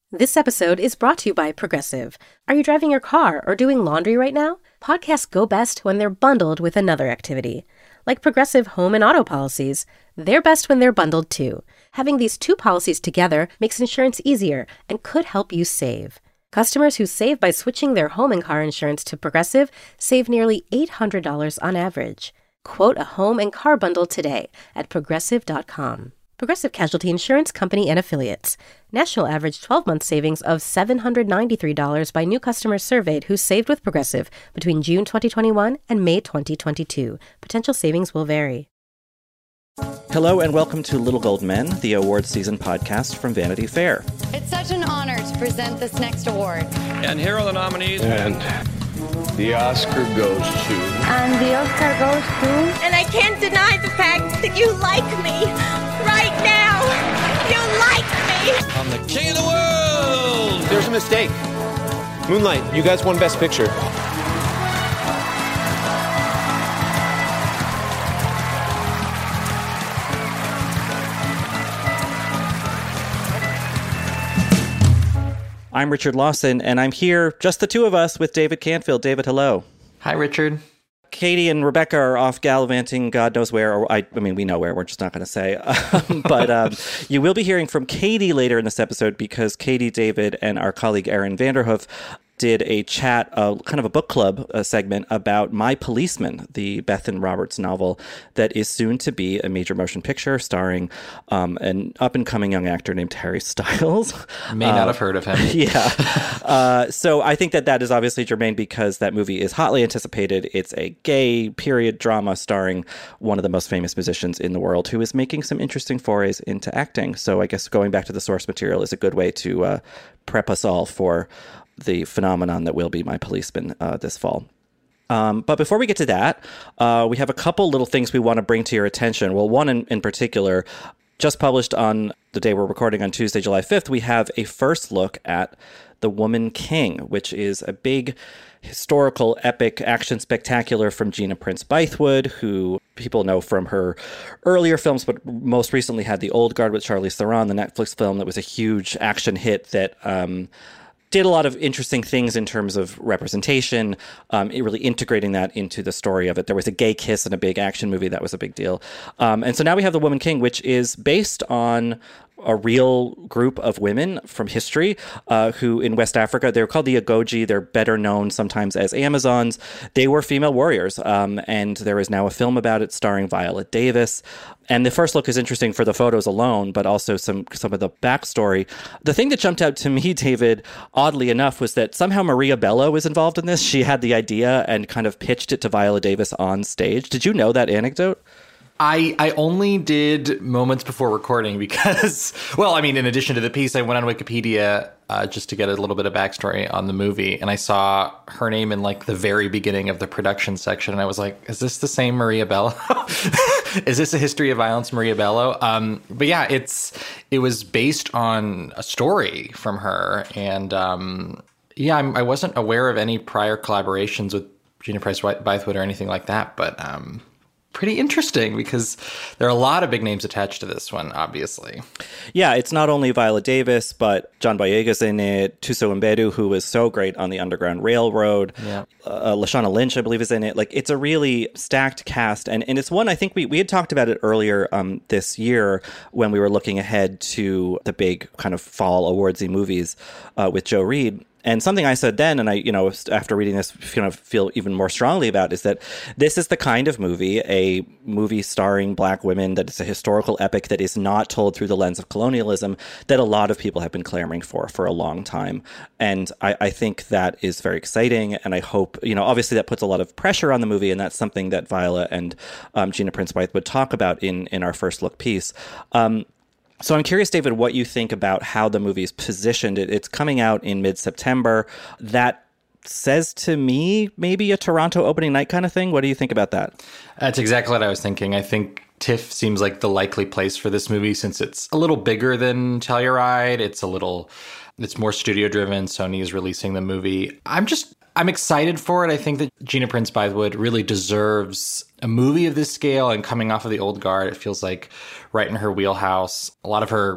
This episode is brought to you by Progressive. Are you driving your car or doing laundry right now? Podcasts go best when they're bundled with another activity. Like Progressive home and auto policies, they're best when they're bundled too. Having these two policies together makes insurance easier and could help you save. Customers who save by switching their home and car insurance to Progressive save nearly $800 on average. Quote a home and car bundle today at Progressive.com. Progressive Casualty Insurance Company and Affiliates. National average 12-month savings of $793 by new customers surveyed who saved with Progressive between June 2021 and May 2022. Potential savings will vary. Hello and welcome to Little Gold Men, the award season podcast from Vanity Fair. It's such an honor to present this next award. And here are the nominees. And the Oscar goes to... And the Oscar goes to... And I can't deny the fact that you like me. Right now. You like me. I'm the king of the world. There's a mistake. Moonlight, you guys won Best Picture. I'm Richard Lawson, and I'm here, just the two of us, with David Canfield. David, hello. Hi, Richard. Katie and Rebecca are off gallivanting God knows where, or I mean, we know where, we're just not going to say. But you will be hearing from Katie later in this episode because Katie, David, and our colleague Erin Vanderhoof did a chat, kind of a book club segment about My Policeman, the Bethan Roberts novel that is soon to be a major motion picture starring an up-and-coming young actor named Harry Styles. May not have heard of him. Yeah. So I think that is obviously germane because that movie is hotly anticipated. It's a gay period drama starring one of the most famous musicians in the world who is making some interesting forays into acting. So I guess going back to the source material is a good way to prep us all for the phenomenon that will be My Policeman this fall. But before we get to that, we have a couple little things we want to bring to your attention. Well, one in particular, just published on the day we're recording on Tuesday, July 5th, we have a first look at The Woman King, which is a big historical, epic action spectacular from Gina Prince Bythewood, who people know from her earlier films, but most recently had The Old Guard with Charlize Theron, the Netflix film that was a huge action hit that did a lot of interesting things in terms of representation, really integrating that into the story of it. There was a gay kiss in a big action movie. That was a big deal. And so now we have The Woman King, which is based on a real group of women from history who in West Africa, they're called the Agoji. They're better known sometimes as Amazons. They were female warriors. And there is now a film about it starring Viola Davis. And the first look is interesting for the photos alone, but also some of the backstory. The thing that jumped out to me, David, oddly enough, was that somehow Maria Bello was involved in this. She had the idea and kind of pitched it to Viola Davis on stage. Did you know that anecdote? I only did moments before recording because, well, I mean, in addition to the piece, I went on Wikipedia just to get a little bit of backstory on the movie. And I saw her name in like the very beginning of the production section. And I was like, is this the same Maria Bello? Is this a history of violence, Maria Bello? But yeah, it was based on a story from her. And I wasn't aware of any prior collaborations with Gina Prince Bythewood or anything like that. But pretty interesting because there are a lot of big names attached to this one, obviously. Yeah, it's not only Viola Davis, but John Boyega's in it, Thuso Mbedu, who was so great on the Underground Railroad. Yeah. Lashana Lynch, I believe, is in it. Like, it's a really stacked cast. And it's one, I think we had talked about it earlier this year when we were looking ahead to the big kind of fall awardsy movies with Joe Reed. And something I said then, and I, after reading this, feel even more strongly about, is that this is the kind of movie, a movie starring Black women, that is a historical epic that is not told through the lens of colonialism, that a lot of people have been clamoring for a long time. And I think that is very exciting. And I hope, obviously that puts a lot of pressure on the movie. And that's something that Viola and Gina Prince Bythewood talk about in our first look piece. So I'm curious, David, what you think about how the movie is positioned. It's coming out in mid-September. That says to me maybe a Toronto opening night kind of thing. What do you think about that? That's exactly what I was thinking. I think TIFF seems like the likely place for this movie since it's a little bigger than Telluride. It's more studio-driven. Sony is releasing the movie. I'm excited for it. I think that Gina Prince Bythewood really deserves a movie of this scale, and coming off of The Old Guard, it feels like right in her wheelhouse. A lot of her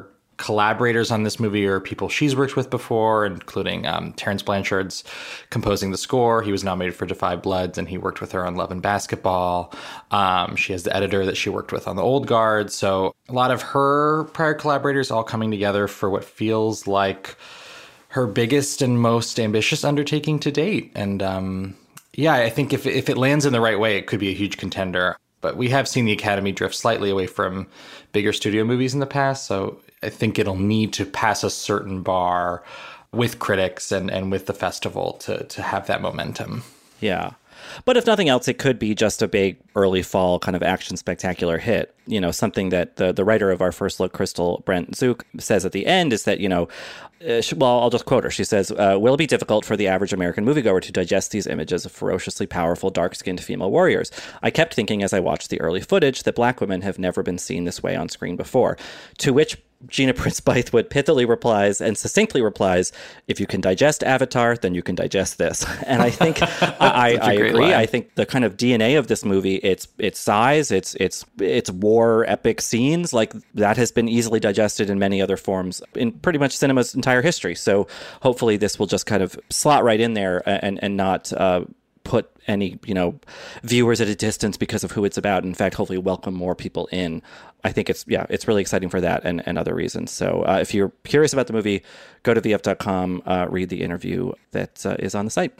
collaborators on this movie are people she's worked with before, including Terrence Blanchard's composing the score. He was nominated for Da 5 Bloods, and he worked with her on Love and Basketball. She has the editor that she worked with on The Old Guard. So a lot of her prior collaborators all coming together for what feels like her biggest and most ambitious undertaking to date. And I think if it lands in the right way, it could be a huge contender. But we have seen the Academy drift slightly away from bigger studio movies in the past. So I think it'll need to pass a certain bar with critics and with the festival to have that momentum. Yeah. But if nothing else, it could be just a big early fall kind of action spectacular hit. You know, something that the writer of our first look, Crystal Brent Zook, says at the end is that, I'll just quote her. She says, will it be difficult for the average American moviegoer to digest these images of ferociously powerful, dark-skinned female warriors? I kept thinking as I watched the early footage that black women have never been seen this way on screen before. To which Gina Prince Bythewood pithily replies and succinctly replies, if you can digest Avatar, then you can digest this. And I think I agree. Line. I think the kind of DNA of this movie, its size, its war epic scenes, like that has been easily digested in many other forms in pretty much cinema's entire history. So hopefully this will just kind of slot right in there and not put any, viewers at a distance because of who it's about. In fact, hopefully welcome more people in. I think it's really exciting for that and other reasons. So if you're curious about the movie, go to vf.com, read the interview that is on the site.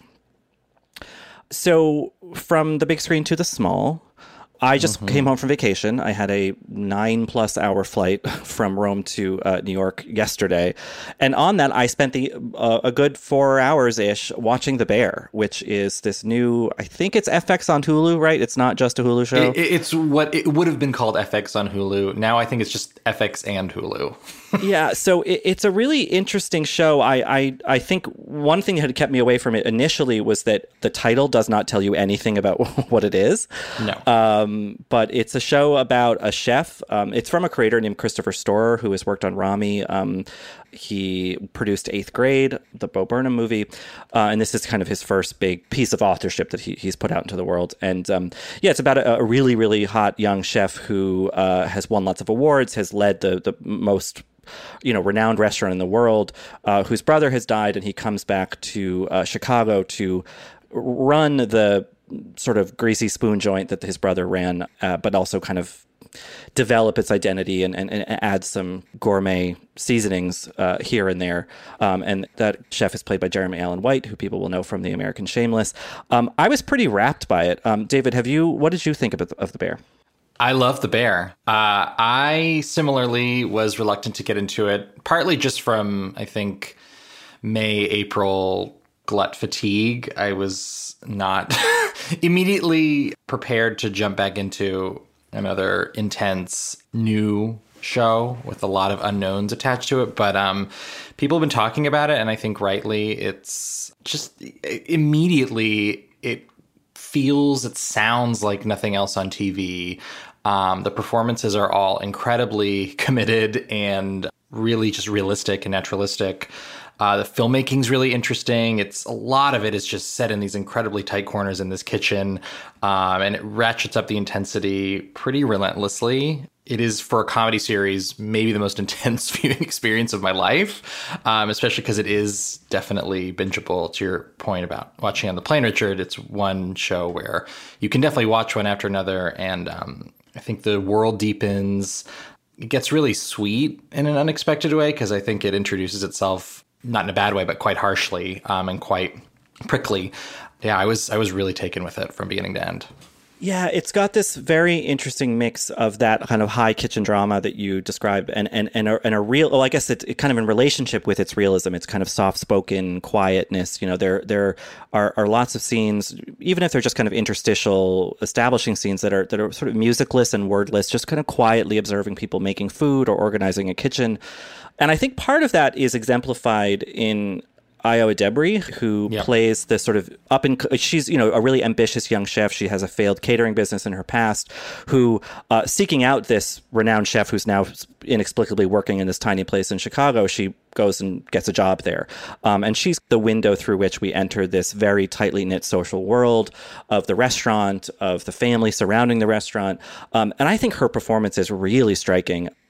So from the big screen to the small, I just came home from vacation. I had a 9+ hour flight from Rome to New York yesterday. And on that, I spent a good 4 hours-ish watching The Bear, which is this new, I think it's FX on Hulu, right? It's not just a Hulu show? It's what it would have been called FX on Hulu. Now I think it's just FX and Hulu. Yeah, so it's a really interesting show. I think one thing that had kept me away from it initially was that the title does not tell you anything about what it is. No. But it's a show about a chef. It's from a creator named Christopher Storer, who has worked on Rami. He produced 8th Grade, the Bo Burnham movie. And this is kind of his first big piece of authorship that he's put out into the world. And it's about a really, really hot young chef who has won lots of awards, has led the most renowned restaurant in the world, whose brother has died, and he comes back to Chicago to run the sort of greasy spoon joint that his brother ran, but also kind of develop its identity and add some gourmet seasonings here and there. And that chef is played by Jeremy Allen White, who people will know from The American Shameless. I was pretty rapt by it. David, what did you think of The Bear? I love The Bear. I similarly was reluctant to get into it, partly just from, I think, May, April glut fatigue. I was not immediately prepared to jump back into another intense new show with a lot of unknowns attached to it. But people have been talking about it, and I think rightly, it's just immediately it sounds like nothing else on TV. The performances are all incredibly committed and really just realistic and naturalistic. The filmmaking's really interesting. A lot of it is just set in these incredibly tight corners in this kitchen, and it ratchets up the intensity pretty relentlessly. It is, for a comedy series, maybe the most intense viewing experience of my life, especially because it is definitely bingeable. To your point about watching on the plane, Richard, it's one show where you can definitely watch one after another, and I think the world deepens. It gets really sweet in an unexpected way, because I think it introduces itself, not in a bad way, but quite harshly and quite prickly. Yeah, I was really taken with it from beginning to end. Yeah, it's got this very interesting mix of that kind of high kitchen drama that you describe and a real, well, I guess it kind of in relationship with its realism, it's kind of soft-spoken quietness. There are lots of scenes, even if they're just kind of interstitial establishing scenes that are sort of musicless and wordless, just kind of quietly observing people making food or organizing a kitchen. And I think part of that is exemplified in Ayo Edebiri, who plays this sort of she's, a really ambitious young chef. She has a failed catering business in her past, who, seeking out this renowned chef who's now inexplicably working in this tiny place in Chicago, she goes and gets a job there. And she's the window through which we enter this very tightly knit social world of the restaurant, of the family surrounding the restaurant. And I think her performance is really striking.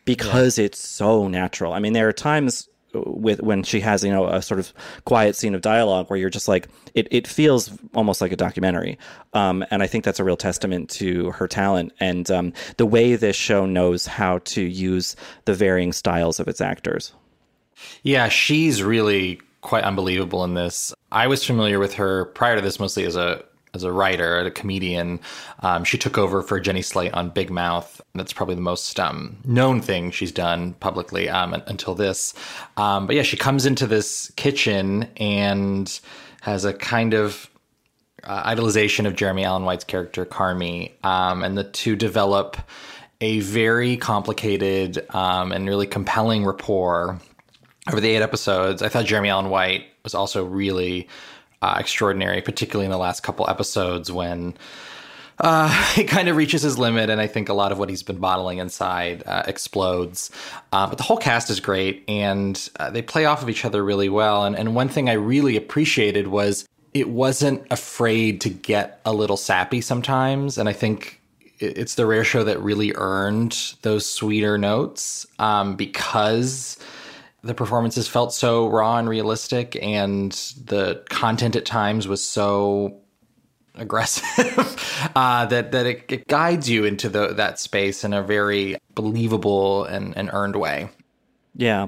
because it's so natural. I mean, there are times when she has, a sort of quiet scene of dialogue where you're just like, it feels almost like a documentary. And I think that's a real testament to her talent and the way this show knows how to use the varying styles of its actors. Yeah, she's really quite unbelievable in this. I was familiar with her prior to this mostly as a writer, a comedian. She took over for Jenny Slate on Big Mouth. That's probably the most known thing she's done publicly until this. But yeah, she comes into this kitchen and has a kind of idolization of Jeremy Allen White's character, Carmy. And the two develop a very complicated and really compelling rapport over the 8 episodes. I thought Jeremy Allen White was also really extraordinary, particularly in the last couple episodes when he kind of reaches his limit, and I think a lot of what he's been bottling inside explodes. But the whole cast is great, and they play off of each other really well. And one thing I really appreciated was it wasn't afraid to get a little sappy sometimes, and I think it's the rare show that really earned those sweeter notes because the performances felt so raw and realistic, and the content at times was so aggressive that it guides you into that space in a very believable and earned way. Yeah.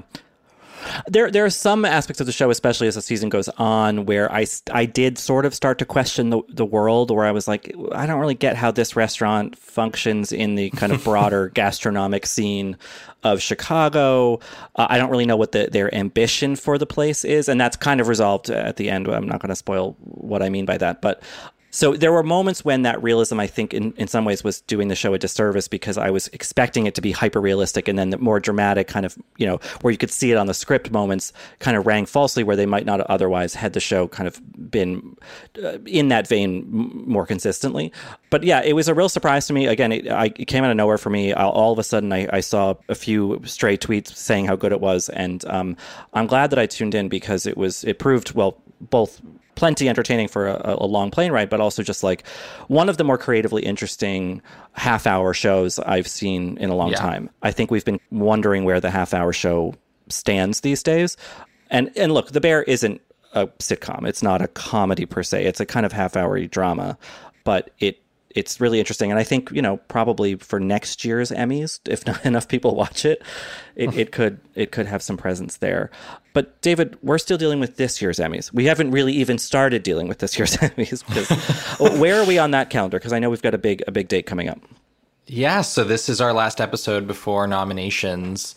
There are some aspects of the show, especially as the season goes on, where I did sort of start to question the world, where I was like, I don't really get how this restaurant functions in the kind of broader gastronomic scene of Chicago. I don't really know what their ambition for the place is, and that's kind of resolved at the end. I'm not going to spoil what I mean by that, but so there were moments when that realism, I think, in some ways was doing the show a disservice because I was expecting it to be hyper-realistic, and then the more dramatic kind of, where you could see it on the script moments kind of rang falsely where they might not otherwise had the show kind of been in that vein more consistently. But yeah, it was a real surprise to me. Again, it came out of nowhere for me. All of a sudden, I saw a few stray tweets saying how good it was, and I'm glad that I tuned in because it proved, well, both plenty entertaining for a long plane ride, but also just like one of the more creatively interesting half-hour shows I've seen in a long time. I think we've been wondering where the half-hour show stands these days. And look, The Bear isn't a sitcom. It's not a comedy per se. It's a kind of half-hour drama, but it's really interesting. And I think, probably for next year's Emmys, if not enough people watch it, it could have some presence there. But David, we're still dealing with this year's Emmys. We haven't really even started dealing with this year's Emmys. Because where are we on that calendar? Because I know we've got a big date coming up. Yeah, so this is our last episode before nominations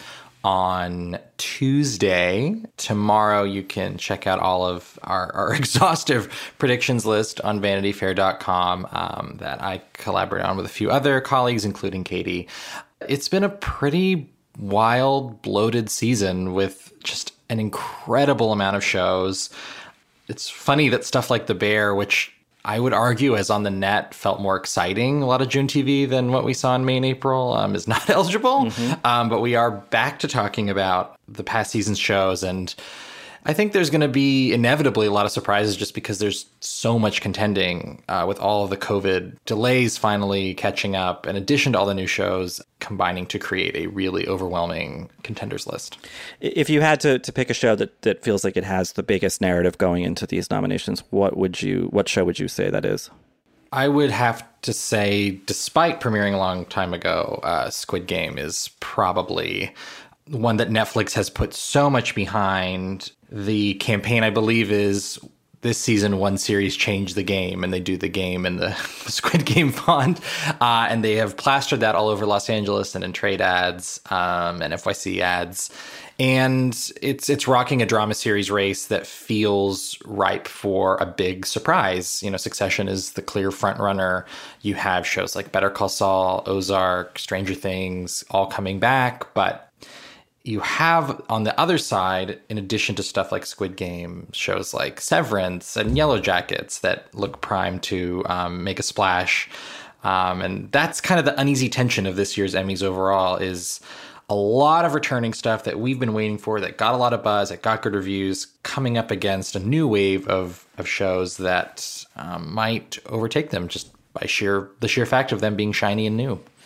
on Tuesday. Tomorrow you can check out all of our exhaustive predictions list on VanityFair.com that I collaborate on with a few other colleagues, including Katie. It's been a pretty wild, bloated season with just an incredible amount of shows. It's funny that stuff like The Bear, which I would argue as on the net felt more exciting, a lot of June TV than what we saw in May and April, is not eligible. Mm-hmm. But we are back to talking about the past season's shows. And I think there's going to be inevitably a lot of surprises just because there's so much contending with all of the COVID delays finally catching up, in addition to all the new shows combining to create a really overwhelming contenders list. If you had to pick a show that feels like it has the biggest narrative going into these nominations, what show would you say that is? I would have to say, despite premiering a long time ago, Squid Game is probably one that Netflix has put so much behind. The campaign, I believe, is this season one series changed the game, and they do the game in the Squid Game font. And they have plastered that all over Los Angeles and in trade ads and NYC ads. And it's rocking a drama series race that feels ripe for a big surprise. Succession is the clear front runner. You have shows like Better Call Saul, Ozark, Stranger Things, all coming back, but you have on the other side, in addition to stuff like Squid Game, shows like Severance and Yellow Jackets that look primed to make a splash. And that's kind of the uneasy tension of this year's Emmys overall, is a lot of returning stuff that we've been waiting for, that got a lot of buzz, that got good reviews, coming up against a new wave of shows that might overtake them just by the sheer fact of them being shiny and new.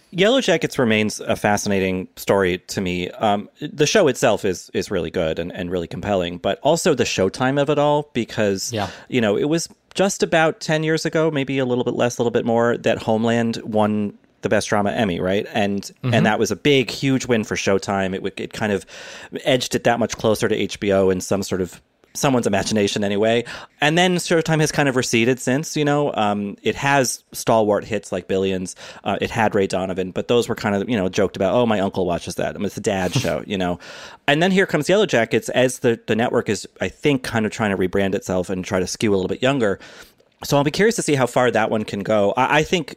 Yellow Jackets remains a fascinating story to me. The show itself is really good and really compelling, but also the showtime of it all, because, it was just about 10 years ago, maybe a little bit less, a little bit more, that Homeland won the Best Drama Emmy, right? And that was a big, huge win for Showtime. It kind of edged it that much closer to HBO in someone's imagination anyway. And then Showtime has kind of receded since, it has stalwart hits like Billions. It had Ray Donovan, but those were kind of, joked about, oh, my uncle watches that. I mean, it's a dad show, And then here comes Yellow Jackets as the network is, I think, kind of trying to rebrand itself and try to skew a little bit younger. So I'll be curious to see how far that one can go. I think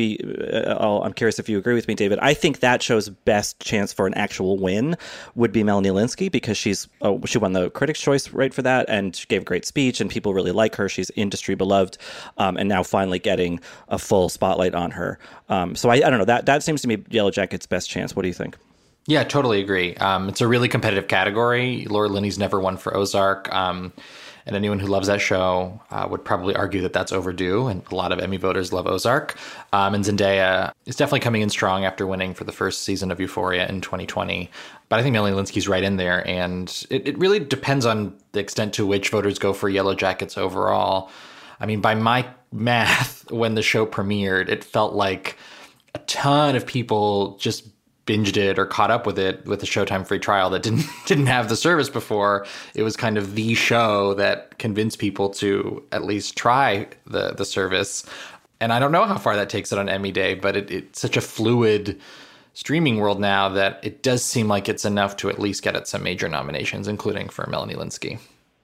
I'm curious if you agree with me, David. I think that show's best chance for an actual win would be Melanie Lynskey, because she won the Critics' Choice right for that, and she gave a great speech, and people really like her. She's industry beloved, and now finally getting a full spotlight on her. So I don't know. That seems to me Yellow Jacket's best chance. What do you think? Yeah, totally agree. It's a really competitive category. Laura Linney's never won for Ozark. And anyone who loves that show would probably argue that that's overdue. And a lot of Emmy voters love Ozark. And Zendaya is definitely coming in strong after winning for the first season of Euphoria in 2020. But I think Melanie Lynskey's right in there. And it really depends on the extent to which voters go for Yellow Jackets overall. I mean, by my math, when the show premiered, it felt like a ton of people just binged it or caught up with it with the Showtime free trial that didn't have the service before. It was kind of the show that convinced people to at least try the service. And I don't know how far that takes it on Emmy Day, but it's such a fluid streaming world now that it does seem like it's enough to at least get it some major nominations, including for Melanie Lynskey.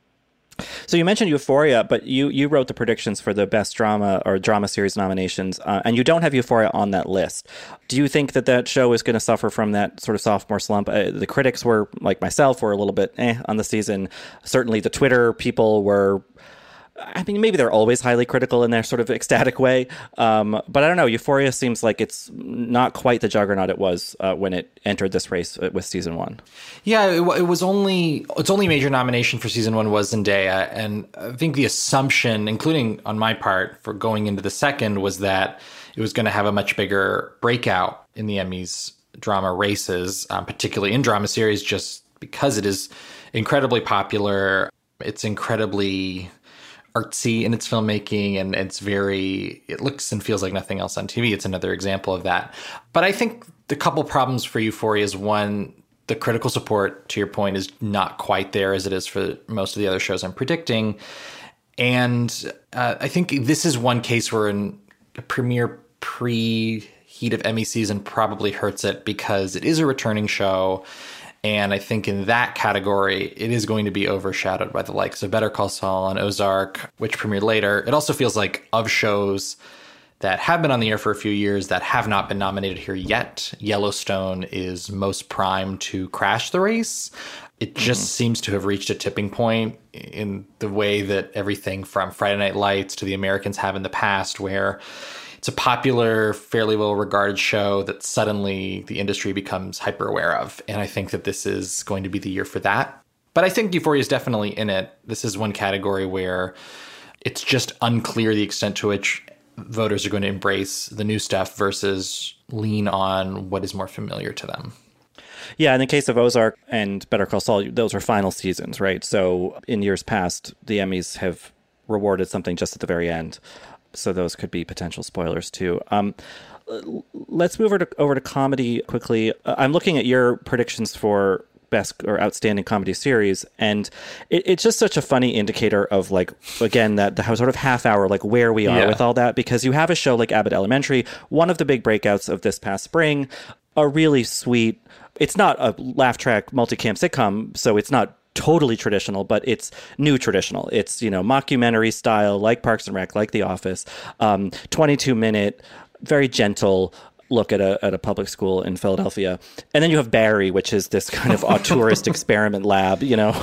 So you mentioned Euphoria, but you wrote the predictions for the Best Drama or Drama Series nominations, and you don't have Euphoria on that list. Do you think that show is going to suffer from that sort of sophomore slump? The critics were, like myself, were a little bit on the season. Certainly the Twitter people were... I mean, maybe they're always highly critical in their sort of ecstatic way. But I don't know. Euphoria seems like it's not quite the juggernaut it was when it entered this race with season one. Yeah, its only major nomination for season one was Zendaya. And I think the assumption, including on my part, for going into the second was that it was going to have a much bigger breakout in the Emmys drama races, particularly in drama series, just because it is incredibly popular. It's incredibly artsy in its filmmaking, and it looks and feels like nothing else on TV. It's another example of that. But I think the couple problems for Euphoria is, one, the critical support, to your point, is not quite there as it is for most of the other shows I'm predicting. And I think this is one case where a premiere pre-heat of Emmy season probably hurts it, because it is a returning show. And I think in that category, it is going to be overshadowed by the likes of Better Call Saul and Ozark, which premiered later. It also feels like, of shows that have been on the air for a few years that have not been nominated here yet, Yellowstone is most primed to crash the race. It just seems to have reached a tipping point in the way that everything from Friday Night Lights to The Americans have in the past, where it's a popular, fairly well-regarded show that suddenly the industry becomes hyper-aware of. And I think that this is going to be the year for that. But I think Euphoria is definitely in it. This is one category where it's just unclear the extent to which voters are going to embrace the new stuff versus lean on what is more familiar to them. Yeah, in the case of Ozark and Better Call Saul, those are final seasons, right? So in years past, the Emmys have rewarded something just at the very end. So those could be potential spoilers too. Let's move over to comedy quickly. I'm looking at your predictions for best or outstanding comedy series, and it's just such a funny indicator of, like, again, that the sort of half hour, like, where we are with all that, because you have a show like Abbott Elementary, one of the big breakouts of this past spring, a really sweet, it's not a laugh track multicam sitcom, so it's not totally traditional, but it's new traditional. It's, mockumentary style, like Parks and Rec, like The Office, 22-minute, very gentle look at a public school in Philadelphia. And then you have Barry, which is this kind of auteurist experiment lab,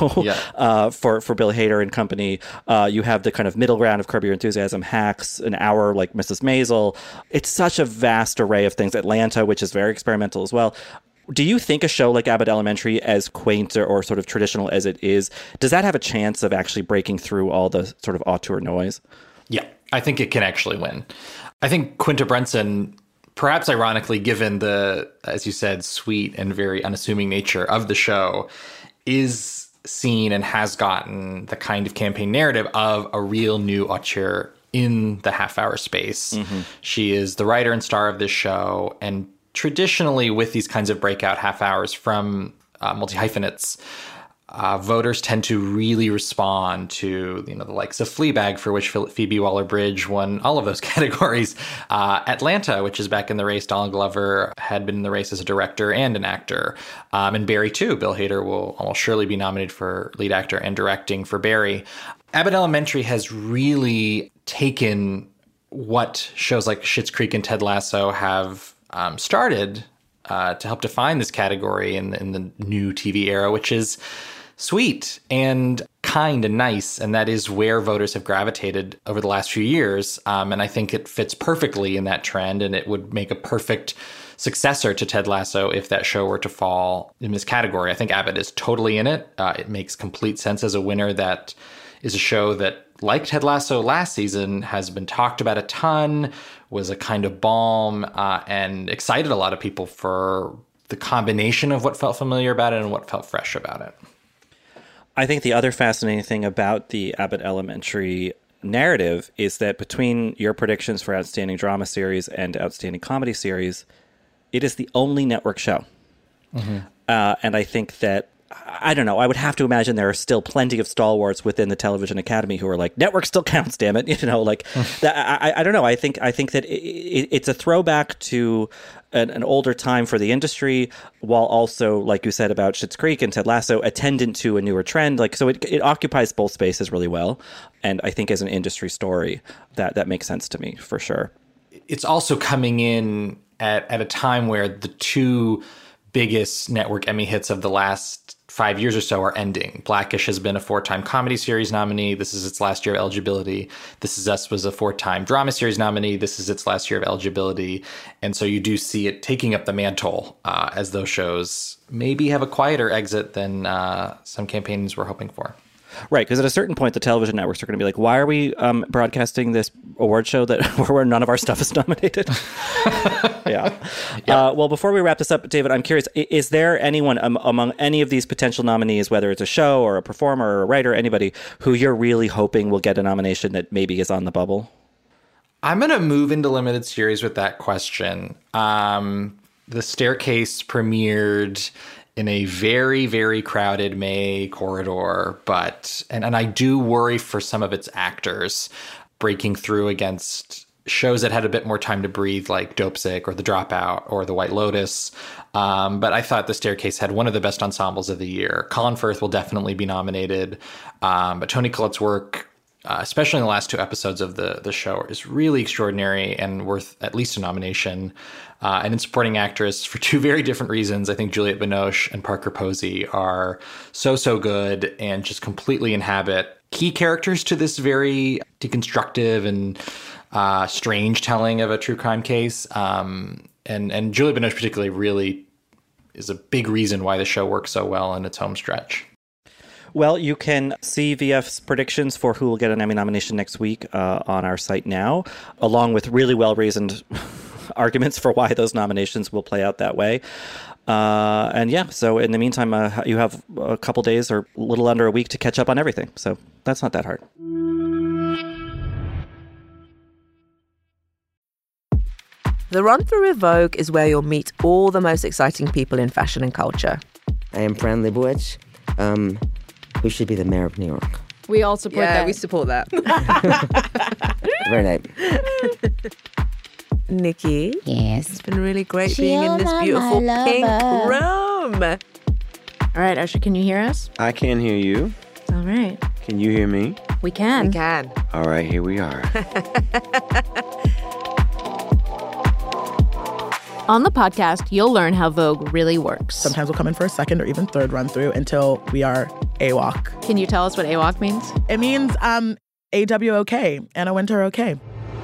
for Bill Hader and company. You have the kind of middle ground of Curb Your Enthusiasm, Hacks, an hour like Mrs. Maisel. It's such a vast array of things. Atlanta, which is very experimental as well. Do you think a show like Abbott Elementary, as quaint or sort of traditional as it is, does that have a chance of actually breaking through all the sort of auteur noise? Yeah, I think it can actually win. I think Quinta Brunson perhaps ironically, given the, as you said, sweet and very unassuming nature of the show, is seen and has gotten the kind of campaign narrative of a real new auteur in the half-hour space. She is the writer and star of this show, and traditionally with these kinds of breakout half hours from multi-hyphenates, voters tend to really respond to, the likes of Fleabag, for which Phoebe Waller-Bridge won all of those categories. Atlanta, which is back in the race. Donald Glover had been in the race as a director and an actor. And Barry, too. Bill Hader will almost surely be nominated for lead actor and directing for Barry. Abbott Elementary has really taken what shows like Schitt's Creek and Ted Lasso have started to help define this category in the new TV era, which is sweet and kind and nice. And that is where voters have gravitated over the last few years. And I think it fits perfectly in that trend, and it would make a perfect successor to Ted Lasso if that show were to fall in this category. I think Abbott is totally in it. It makes complete sense as a winner. That is a show that, like Ted Lasso last season, has been talked about a ton, was a kind of balm, and excited a lot of people for the combination of what felt familiar about it and what felt fresh about it. I think the other fascinating thing about the Abbott Elementary narrative is that between your predictions for Outstanding Drama Series and Outstanding Comedy Series, it is the only network show. And I think that, I don't know, I would have to imagine there are still plenty of stalwarts within the Television Academy who are like, network still counts, damn it. I don't know. I think that it's a throwback to an older time for the industry, while also, like you said about Schitt's Creek and Ted Lasso, attendant to a newer trend. So it occupies both spaces really well. And I think as an industry story, that makes sense to me for sure. It's also coming in at a time where the two biggest network Emmy hits of the last 5 years or so are ending. Blackish has been a 4-time comedy series nominee. This is its last year of eligibility. This Is Us was a 4-time drama series nominee. This is its last year of eligibility. And so you do see it taking up the mantle as those shows maybe have a quieter exit than some campaigns were hoping for. Right, because at a certain point, the television networks are going to be like, why are we broadcasting this award show where none of our stuff is nominated? Yeah. Well, before we wrap this up, David, I'm curious, is there anyone among any of these potential nominees, whether it's a show or a performer or a writer, anybody who you're really hoping will get a nomination that maybe is on the bubble? I'm going to move into limited series with that question. The Staircase premiered in a very, very crowded May corridor, and I do worry for some of its actors breaking through against shows that had a bit more time to breathe, like Dopesick or The Dropout or The White Lotus. But I thought The Staircase had one of the best ensembles of the year. Colin Firth will definitely be nominated, but Toni Collette's work, especially in the last 2 episodes of the show, is really extraordinary and worth at least a nomination. And in supporting actress, for 2 very different reasons, I think Juliette Binoche and Parker Posey are so good and just completely inhabit key characters to this very deconstructive and strange telling of a true crime case. And Juliette Binoche particularly really is a big reason why the show works so well in its home stretch. Well, you can see VF's predictions for who will get an Emmy nomination next week on our site now, along with really well-reasoned arguments for why those nominations will play out that way. So in the meantime, you have a couple days or a little under a week to catch up on everything. So that's not that hard. The Run Through with Vogue is where you'll meet all the most exciting people in fashion and culture. I am Fran Lebowitz. Who should be the mayor of New York? We all support that. We support that. Very nice. Nikki. Yes. It's been really great being in this beautiful pink room. All right, Usher, can you hear us? I can hear you. All right. Can you hear me? We can. We can. All right, here we are. On the podcast, you'll learn how Vogue really works. Sometimes we'll come in for a second or even third run through until we are AWOC. Can you tell us what AWOC means? It means AWOK, Anna Wintour OK.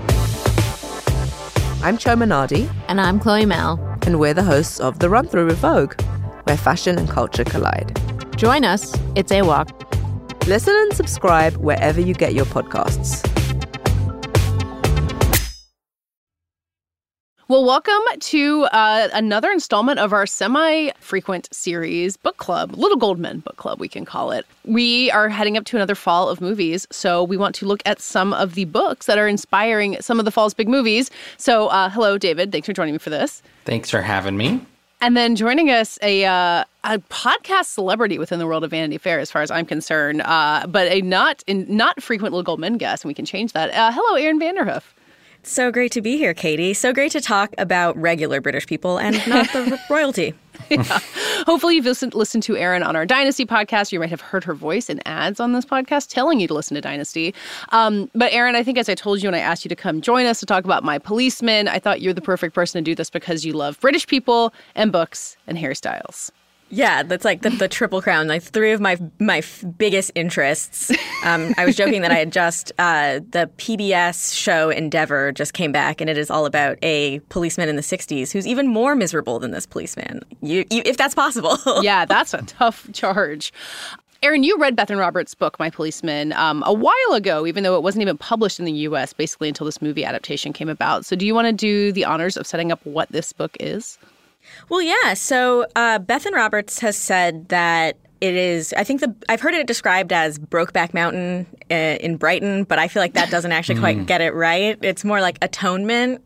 I'm Cho Minardi. And I'm Chloe Mel. And we're the hosts of The Run Through with Vogue, where fashion and culture collide. Join us. It's AWOC. Listen and subscribe wherever you get your podcasts. Well, welcome to another installment of our semi-frequent series, Book Club, Little Goldman Book Club, we can call it. We are heading up to another fall of movies, so we want to look at some of the books that are inspiring some of the fall's big movies. So, hello, David. Thanks for joining me for this. Thanks for having me. And then joining us, a podcast celebrity within the world of Vanity Fair, as far as I'm concerned, but a not frequent Little Goldman guest, and we can change that. Hello, Erin Vanderhoof. So great to be here, Katie. So great to talk about regular British people and not the royalty. Yeah. Hopefully you've listened to Erin on our Dynasty podcast. You might have heard her voice in ads on this podcast telling you to listen to Dynasty. But Erin, I think as I told you when I asked you to come join us to talk about My Policeman, I thought you're the perfect person to do this because you love British people and books and hairstyles. Yeah, that's like the triple crown, like three of my biggest interests. I was joking that I had just, the PBS show Endeavour just came back, and it is all about a policeman in the 60s who's even more miserable than this policeman, if that's possible. Yeah, that's a tough charge. Erin, you read Bethan Roberts' book, My Policeman, a while ago, even though it wasn't even published in the U.S., basically until this movie adaptation came about. So do you want to do the honors of setting up what this book is? Well, yeah. So Bethan Roberts has said that it is, I've heard it described as Brokeback Mountain in Brighton, but I feel like that doesn't actually quite get it right. It's more like atonement,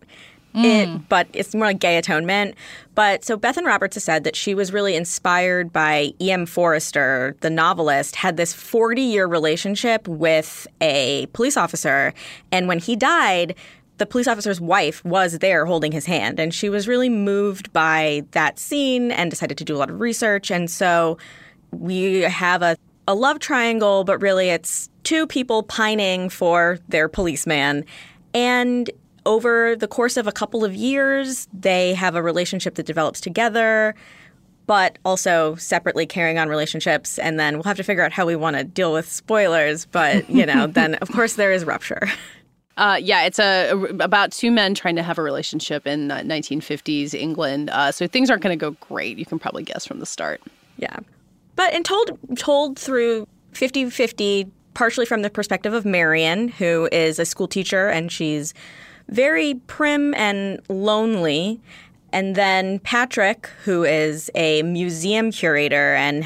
but it's more like gay atonement. But so Bethan Roberts has said that she was really inspired by E.M. Forrester, the novelist, had this 40-year relationship with a police officer. And when he died, the police officer's wife was there holding his hand, and she was really moved by that scene and decided to do a lot of research. And so we have a love triangle, but really it's two people pining for their policeman. And over the course of a couple of years, they have a relationship that develops together, but also separately carrying on relationships. And then we'll have to figure out how we want to deal with spoilers. But, then, of course, there is rupture. Yeah, it's about two men trying to have a relationship in 1950s England. So things aren't going to go great. You can probably guess from the start. Yeah. But told through 50-50, partially from the perspective of Marion, who is a school teacher, and she's very prim and lonely. And then Patrick, who is a museum curator and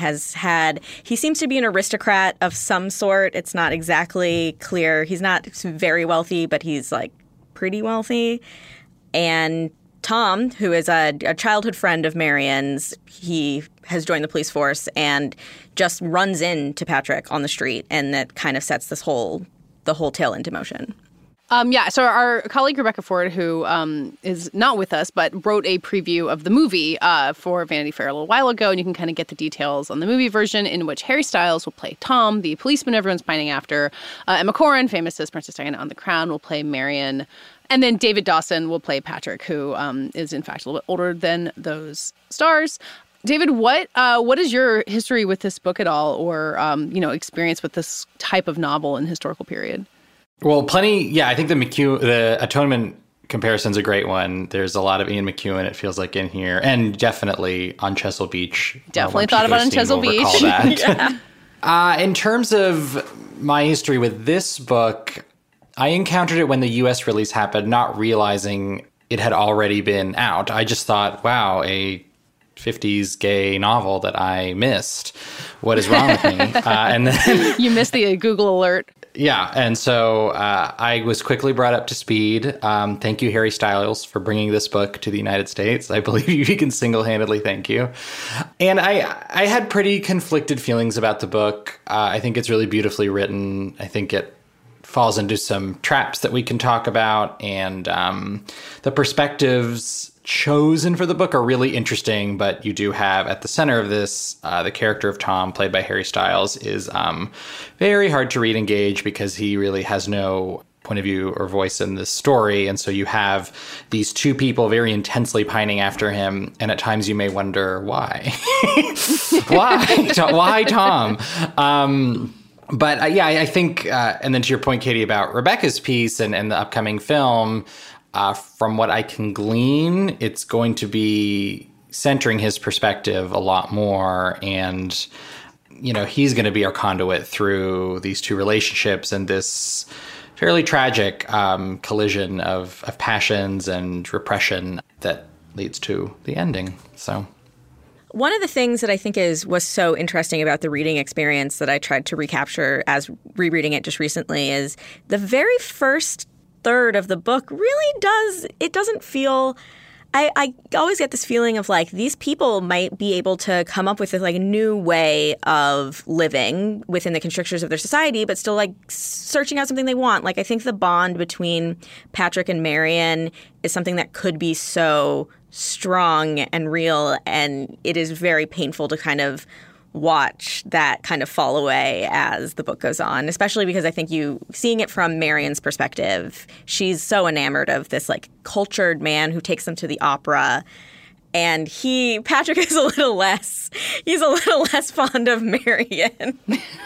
he seems to be an aristocrat of some sort. It's not exactly clear. He's not very wealthy, but he's like pretty wealthy. And Tom, who is a childhood friend of Marion's, he has joined the police force and just runs into Patrick on the street. And that kind of sets the whole tale into motion. So our colleague Rebecca Ford, who is not with us, but wrote a preview of the movie for Vanity Fair a little while ago, and you can kind of get the details on the movie version, in which Harry Styles will play Tom, the policeman everyone's pining after. Emma Corrin, famous as Princess Diana on The Crown, will play Marion. And then David Dawson will play Patrick, who is, in fact, a little bit older than those stars. David, what is your history with this book at all, or, experience with this type of novel in historical period? Well, plenty. Yeah, I think the Atonement comparison's a great one. There's a lot of Ian McEwan, it feels like, in here. And definitely On Chesil Beach. Definitely thought about On Chesil Beach. Yeah. In terms of my history with this book, I encountered it when the U.S. release happened, not realizing it had already been out. I just thought, wow, a 50s gay novel that I missed. What is wrong with me? And then you missed the Google alert. Yeah, and so I was quickly brought up to speed. Thank you, Harry Styles, for bringing this book to the United States. I believe you can single-handedly thank you. And I had pretty conflicted feelings about the book. I think it's really beautifully written. I think it falls into some traps that we can talk about, and the perspectives chosen for the book are really interesting, but you do have at the center of this, the character of Tom, played by Harry Styles, is very hard to read and engage because he really has no point of view or voice in this story. And so you have these two people very intensely pining after him, and at times you may wonder, why? Why Tom? But I think, and then to your point, Katie, about Rebecca's piece and the upcoming film, from what I can glean, it's going to be centering his perspective a lot more. And, he's going to be our conduit through these two relationships and this fairly tragic collision of passions and repression. that leads to the ending. So one of the things that I think was so interesting about the reading experience that I tried to recapture as rereading it just recently is the very first third of the book really doesn't feel... I always get this feeling of like these people might be able to come up with a new way of living within the constrictures of their society, but still like searching out something they want. Like I think the bond between Patrick and Marion is something that could be so strong and real, and it is very painful to kind of watch that kind of fall away as the book goes on, especially because I think seeing it from Marion's perspective, she's so enamored of this like cultured man who takes them to the opera. And Patrick is a little less fond of Marion.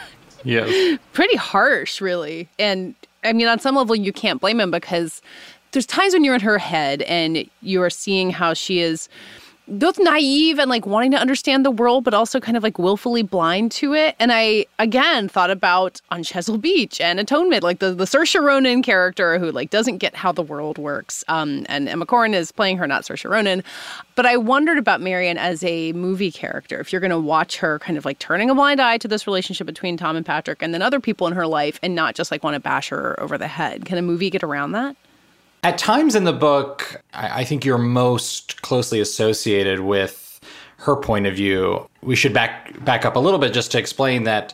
Yes. Pretty harsh, really. And I mean, on some level, you can't blame him because there's times when you're in her head and you are seeing how she is both naive and like wanting to understand the world, but also kind of like willfully blind to it. And I, again, thought about on Chesil Beach and Atonement, like the Saoirse Ronan character who like doesn't get how the world works. And Emma Corrin is playing her, not Saoirse Ronan. But I wondered about Marion as a movie character. If you're going to watch her kind of like turning a blind eye to this relationship between Tom and Patrick and then other people in her life and not just like want to bash her over the head. Can a movie get around that? At times in the book, I think you're most closely associated with her point of view. We should back up a little bit just to explain that,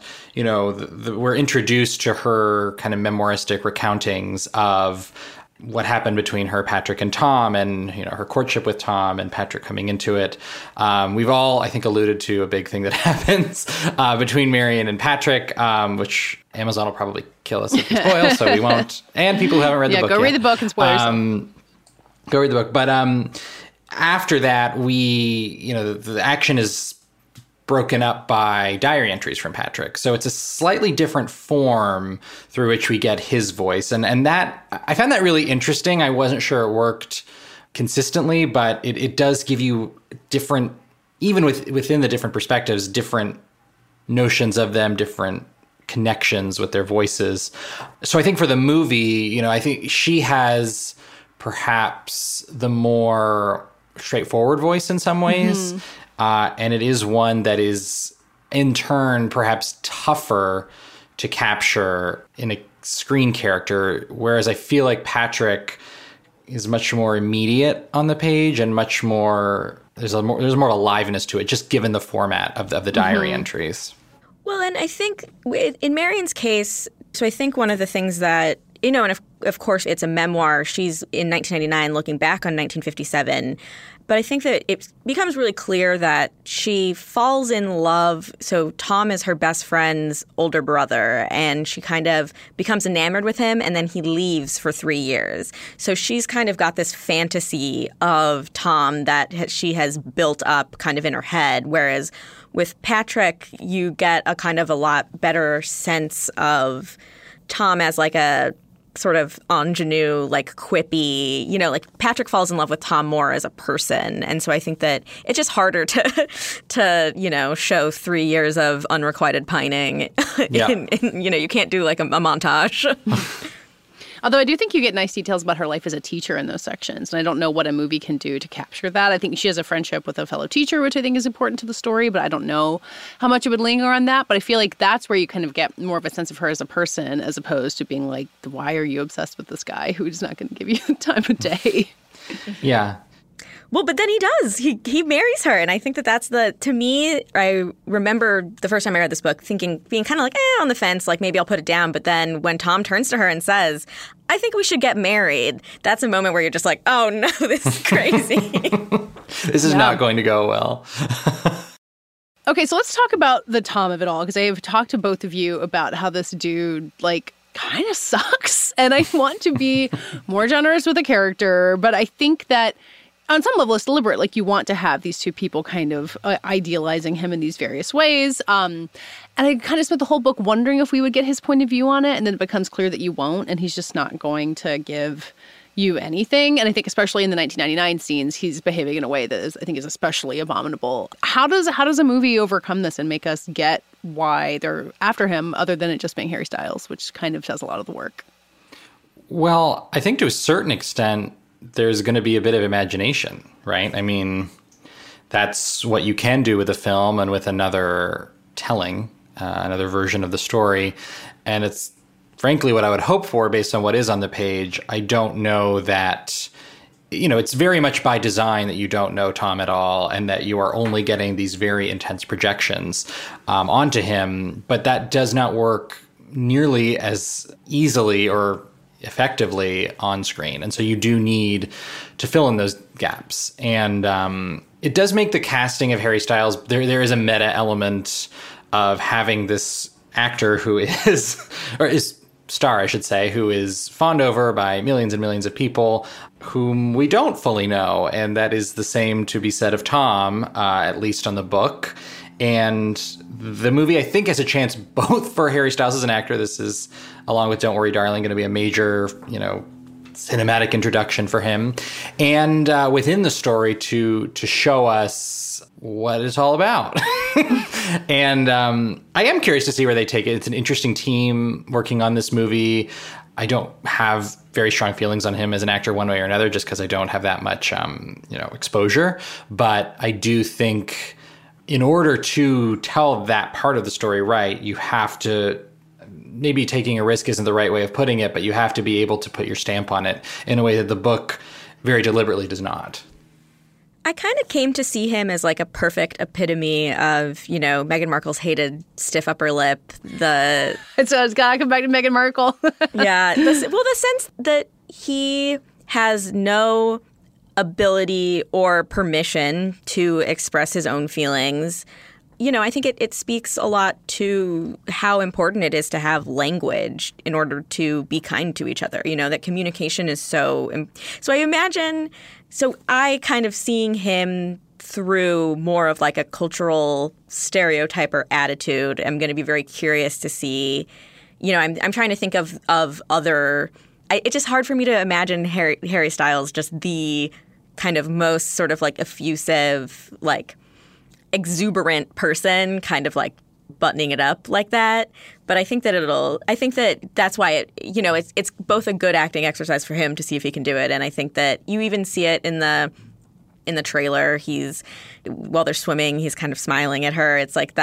we're introduced to her kind of memoiristic recountings of what happened between her, Patrick, and Tom, and her courtship with Tom and Patrick coming into it. We've all, I think, alluded to a big thing that happens between Marion and Patrick, which Amazon will probably kill us if we spoil, so we won't. And people who haven't read the book yet. Read the book and spoilers. Go read the book. But after that, the action is broken up by diary entries from Patrick. So it's a slightly different form through which we get his voice. And that, I found that really interesting. I wasn't sure it worked consistently, but it does give you different, even within the different perspectives, different notions of them, different connections with their voices. So I think for the movie, I think she has perhaps the more straightforward voice in some ways. Mm-hmm. And it is one that is, in turn, perhaps tougher to capture in a screen character, whereas I feel like Patrick is much more immediate on the page and much more, there's more aliveness to it, just given the format of the diary entries. Well, and I think in Marion's case, so I think one of the things that, and of course it's a memoir, she's in 1999 looking back on 1957, but I think that it becomes really clear that she falls in love. So Tom is her best friend's older brother, and she kind of becomes enamored with him, and then he leaves for 3 years. So she's kind of got this fantasy of Tom that she has built up kind of in her head, whereas with Patrick, you get a kind of a lot better sense of Tom as like a sort of ingenue, like quippy, like Patrick falls in love with Tom more as a person. And so I think that it's just harder to show 3 years of unrequited pining. Yeah. You can't do like a montage. Although I do think you get nice details about her life as a teacher in those sections. And I don't know what a movie can do to capture that. I think she has a friendship with a fellow teacher, which I think is important to the story, but I don't know how much it would linger on that. But I feel like that's where you kind of get more of a sense of her as a person, as opposed to being like, why are you obsessed with this guy who's not going to give you the time of day? Yeah. Well, but then he does. He marries her. And I think that's to me, I remember the first time I read this book being kind of like, on the fence, like maybe I'll put it down. But then when Tom turns to her and says, I think we should get married, that's a moment where you're just like, oh no, this is crazy. This is not going to go well. Okay, so let's talk about the Tom of it all, because I have talked to both of you about how this dude, kind of sucks. And I want to be more generous with the character, but I think that on some level, it's deliberate. Like, you want to have these two people kind of idealizing him in these various ways. And I kind of spent the whole book wondering if we would get his point of view on it. And then it becomes clear that you won't. And he's just not going to give you anything. And I think especially in the 1999 scenes, he's behaving in a way that is especially abominable. How does a movie overcome this and make us get why they're after him, other than it just being Harry Styles, which kind of does a lot of the work? Well, I think to a certain extent, there's going to be a bit of imagination, right? I mean, that's what you can do with a film and with another telling, another version of the story. And it's frankly what I would hope for based on what is on the page. I don't know that, it's very much by design that you don't know Tom at all and that you are only getting these very intense projections onto him. But that does not work nearly as easily or effectively on screen. And so you do need to fill in those gaps. And it does make the casting of Harry Styles, there is a meta element of having this actor who is star, I should say, who is fawned over by millions and millions of people whom we don't fully know. And that is the same to be said of Tom, at least on the book. And the movie, I think, has a chance both for Harry Styles as an actor. This is, along with Don't Worry, Darling, going to be a major, cinematic introduction for him. And within the story to show us what it's all about. And I am curious to see where they take it. It's an interesting team working on this movie. I don't have very strong feelings on him as an actor one way or another, just because I don't have that much, exposure. But I do think in order to tell that part of the story right, you have to, maybe taking a risk isn't the right way of putting it, but you have to be able to put your stamp on it in a way that the book very deliberately does not. I kind of came to see him as like a perfect epitome of, Meghan Markle's hated stiff upper lip. So it's got to come back to Meghan Markle. Yeah. The sense that he has no ability or permission to express his own feelings. I think it speaks a lot to how important it is to have language in order to be kind to each other. That communication is so I imagine, I kind of seeing him through more of like a cultural stereotype or attitude. I'm going to be very curious to see, I'm trying to think of other, it's just hard for me to imagine Harry Styles just the kind of most sort of like effusive, like exuberant person, kind of like buttoning it up like that. But I think that that's why it's both a good acting exercise for him to see if he can do it. And I think that you even see it in the trailer. While they're swimming, he's kind of smiling at her. It's like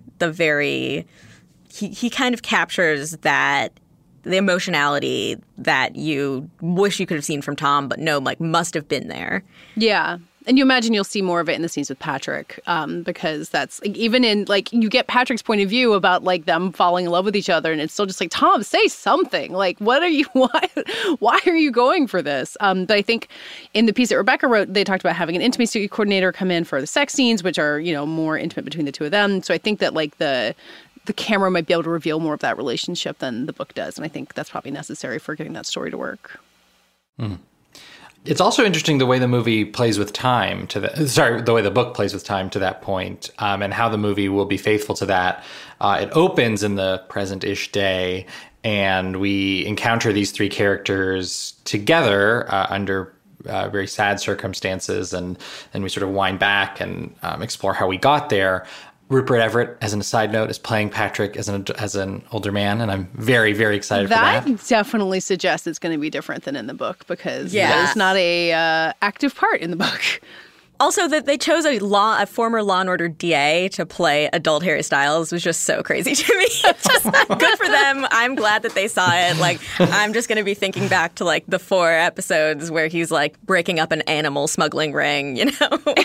he kind of captures that, the emotionality that you wish you could have seen from Tom, but must have been there. Yeah. And you imagine you'll see more of it in the scenes with Patrick, because that's even in you get Patrick's point of view about them falling in love with each other, and it's still just like, Tom, say something. What are you? Why are you going for this? But I think in the piece that Rebecca wrote, they talked about having an intimacy coordinator come in for the sex scenes, which are more intimate between the two of them. So I think that the camera might be able to reveal more of that relationship than the book does, and I think that's probably necessary for getting that story to work. Mm. It's also interesting the way the movie plays with time the way the book plays with time to that point, and how the movie will be faithful to that. It opens in the present-ish day, and we encounter these three characters together under very sad circumstances, and then we sort of wind back and explore how we got there. Rupert Everett, as an aside note, is playing Patrick as an older man, and I'm very, very excited for that. That definitely suggests it's going to be different than in the book, because that is not a active part in the book. Also, that they chose a former Law & Order DA to play adult Harry Styles was just so crazy to me. Just good for them. I'm glad that they saw it. I'm just going to be thinking back to the 4 episodes where he's breaking up an animal smuggling ring, In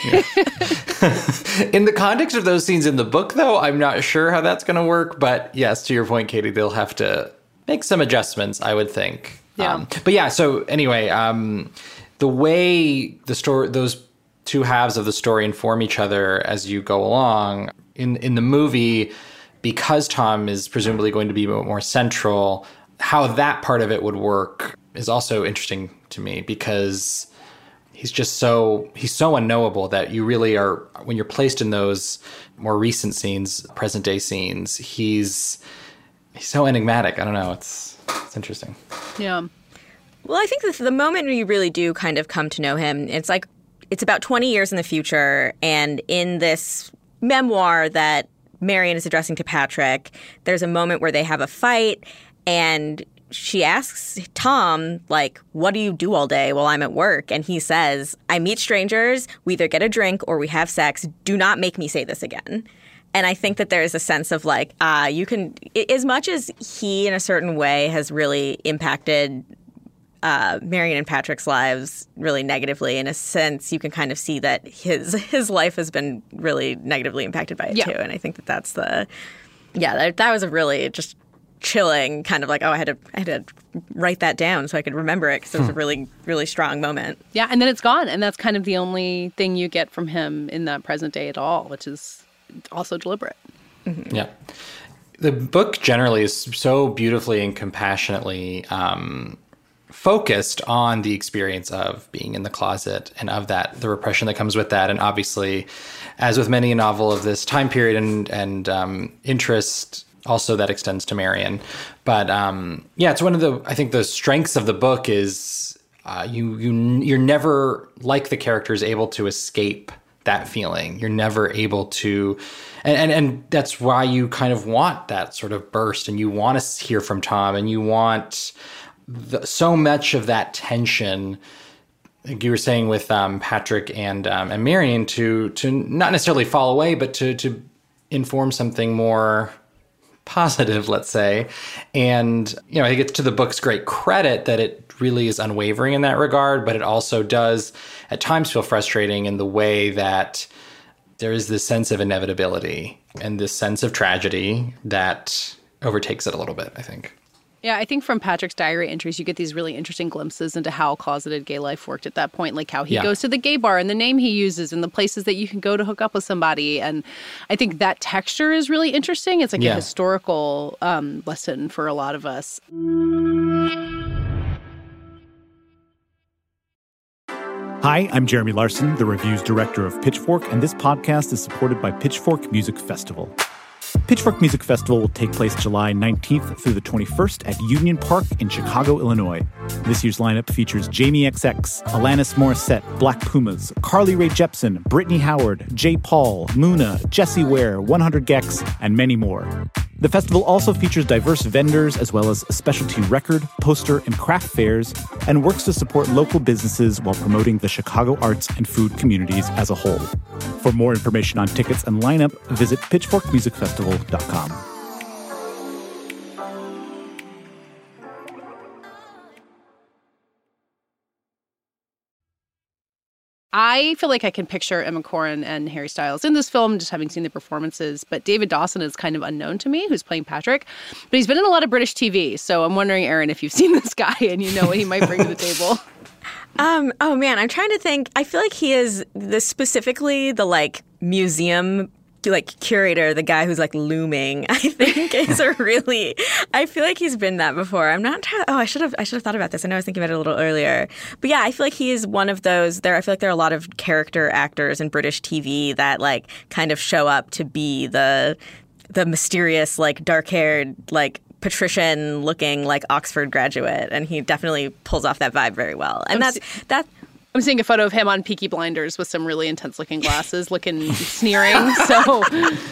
the context of those scenes in the book, though, I'm not sure how that's going to work. But yes, to your point, Katie, they'll have to make some adjustments, I would think. Yeah. But yeah, so anyway, the way the story, those two halves of the story inform each other as you go along. In the movie, because Tom is presumably going to be more central, how that part of it would work is also interesting to me, because he's so unknowable that you really are, when you're placed in those more recent scenes, present day scenes, he's so enigmatic. I don't know. It's interesting. Yeah. Well, I think the moment where you really do kind of come to know him, it's about 20 years in the future, and in this memoir that Marion is addressing to Patrick, there's a moment where they have a fight, and she asks Tom, like, what do you do all day while I'm at work? And he says, I meet strangers, we either get a drink or we have sex. Do not make me say this again. And I think that there is a sense of like, you can, as much as he in a certain way has really impacted Marion and Patrick's lives really negatively, in a sense, you can kind of see that his life has been really negatively impacted by it too. And I think that that's that was a really just chilling kind of like, I had to write that down so I could remember it because it was a really, really strong moment. Yeah, and then it's gone. And that's kind of the only thing you get from him in that present day at all, which is also deliberate. Mm-hmm. Yeah. The book generally is so beautifully and compassionately focused on the experience of being in the closet and of that, the repression that comes with that. And obviously, as with many a novel of this time period and interest, also that extends to Marion. But it's one of I think the strengths of the book is you're never, like the characters, able to escape that feeling. You're never able to, and that's why you kind of want that sort of burst, and you want to hear from Tom, and you want so much of that tension, like you were saying with Patrick and Marion, to not necessarily fall away, but to inform something more positive, let's say. And, I think it's to the book's great credit that it really is unwavering in that regard, but it also does at times feel frustrating in the way that there is this sense of inevitability and this sense of tragedy that overtakes it a little bit, I think. Yeah, I think from Patrick's diary entries, you get these really interesting glimpses into how closeted gay life worked at that point, like how he goes to the gay bar and the name he uses and the places that you can go to hook up with somebody. And I think that texture is really interesting. It's like a historical lesson for a lot of us. Hi, I'm Jeremy Larson, the reviews director of Pitchfork, and this podcast is supported by Pitchfork Music Festival. Pitchfork Music Festival will take place July 19th through the 21st at Union Park in Chicago, Illinois. This year's lineup features Jamie XX, Alanis Morissette, Black Pumas, Carly Rae Jepsen, Brittany Howard, J. Paul, Muna, Jessie Ware, 100 Gex, and many more. The festival also features diverse vendors as well as specialty record, poster, and craft fairs, and works to support local businesses while promoting the Chicago arts and food communities as a whole. For more information on tickets and lineup, visit pitchforkmusicfestival.com. I feel like I can picture Emma Corrin and Harry Styles in this film, just having seen the performances. But David Dawson is kind of unknown to me, who's playing Patrick. But he's been in a lot of British TV. So I'm wondering, Erin, if you've seen this guy and you know what he might bring to the table. Oh, man, I'm trying to think. I feel like he is specifically the museum curator, the guy who's looming, I think is I feel like he's been that before. I'm not trying. I should have thought about this. I know I was thinking about it a little earlier. But yeah, I feel like he is one of those. I feel like there are a lot of character actors in British TV that kind of show up to be the mysterious, dark-haired, patrician-looking, Oxford graduate, and he definitely pulls off that vibe very well. And that's I'm seeing a photo of him on Peaky Blinders with some really intense-looking glasses, looking sneering. So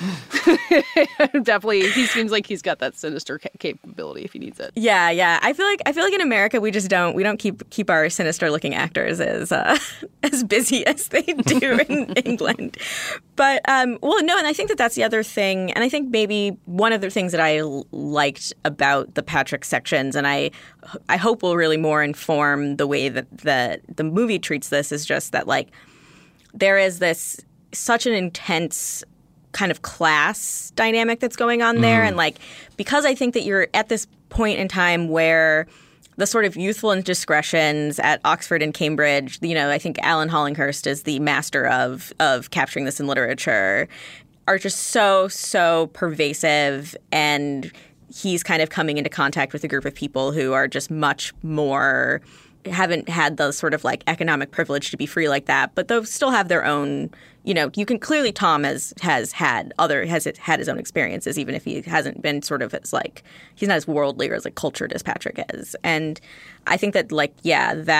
definitely, he seems like he's got that sinister capability if he needs it. Yeah. I feel like in America we don't keep our sinister-looking actors as busy as they do in England. But and I think that's the other thing, and I think maybe one of the things that I liked about the Patrick sections, and I hope will really more inform the way that the movie treats this, is just that there is such an intense kind of class dynamic that's going on there, and because I think that you're at this point in time where the sort of youthful indiscretions at Oxford and Cambridge, I think Alan Hollinghurst is the master of capturing this in literature, are just so pervasive, and he's kind of coming into contact with a group of people who are just much more, haven't had the sort of economic privilege to be free like that, but they'll still have their own, you can clearly, Tom has had his own experiences, even if he hasn't been sort of as he's not as worldly or as cultured as Patrick is. And I think that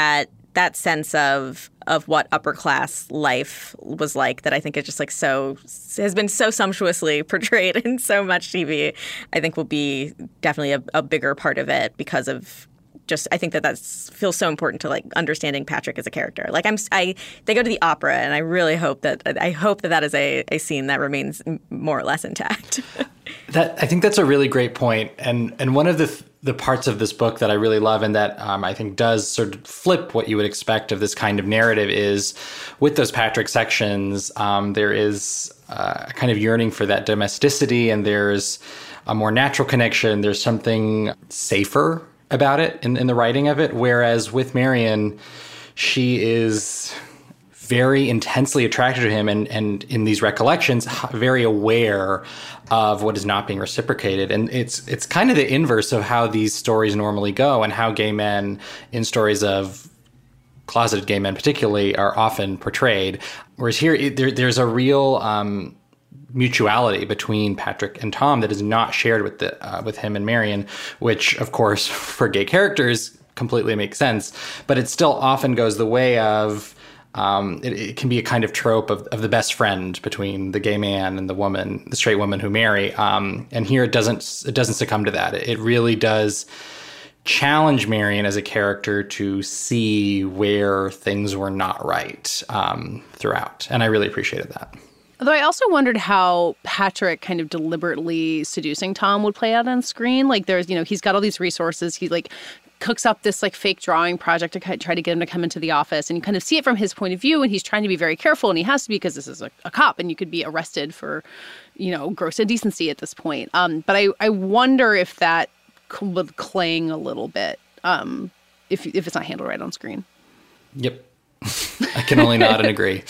that sense of what upper class life was like that I think is just like has been so sumptuously portrayed in so much TV, I think will be definitely a bigger part of it because of just I think that feels so important to like understanding Patrick as a character. Like they go to the opera, and I really hope that is a scene that remains more or less intact. I think that's a really great point, and one of the parts of this book that I really love and that I think does sort of flip what you would expect of this kind of narrative is with those Patrick sections, there is a kind of yearning for that domesticity, and there's a more natural connection. There's something safer about it in the writing of it. Whereas with Marion, she is very intensely attracted to him and in these recollections, very aware of what is not being reciprocated. And it's kind of the inverse of how these stories normally go and how gay men in stories of closeted gay men particularly are often portrayed. Whereas here, there's a real mutuality between Patrick and Tom that is not shared with him and Marion, which, of course, for gay characters completely makes sense. But it still often goes the way of it can be a kind of trope of the best friend between the gay man and the straight woman who marry. And here it doesn't succumb to that. It really does challenge Marion as a character to see where things were not right throughout. And I really appreciated that. Although I also wondered how Patrick kind of deliberately seducing Tom would play out on screen. Like there's, he's got all these resources. He like cooks up this like fake drawing project to try to get him to come into the office, and you kind of see it from his point of view, and he's trying to be very careful, and he has to be because this is a cop and you could be arrested for, gross indecency at this point. But I wonder if that would clang a little bit if it's not handled right on screen. Yep. I can only nod and agree.